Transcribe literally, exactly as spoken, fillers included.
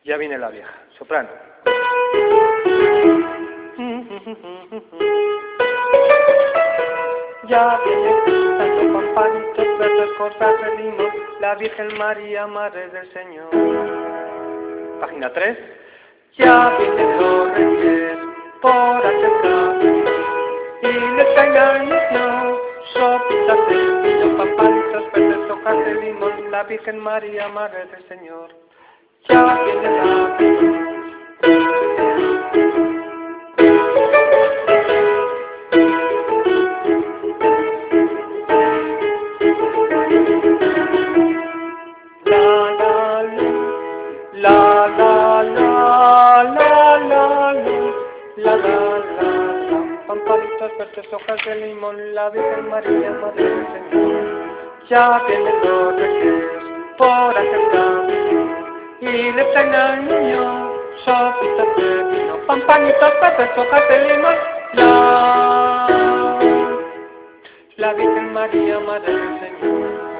Ya viene la vieja. Soprano. Ya viene cantando pampanitos verdes, cosas de limón, la Virgen María, Madre del Señor. Página tres. Ya vienen los reyes por acercar y les traen al niño sopitas de pino, pampanitos verdes, hojas de limón, la Virgen María, Madre del Señor. Ya viene la La la la la la la la la la la pampalitos verdes, hojas de limón, la Virgen María, Madre del Señor. Ya vienen los reyes por acercar y le traen al niño sopitas de vino, pampalitos verdes, hojas de limón, la la Virgen María, Madre del Señor.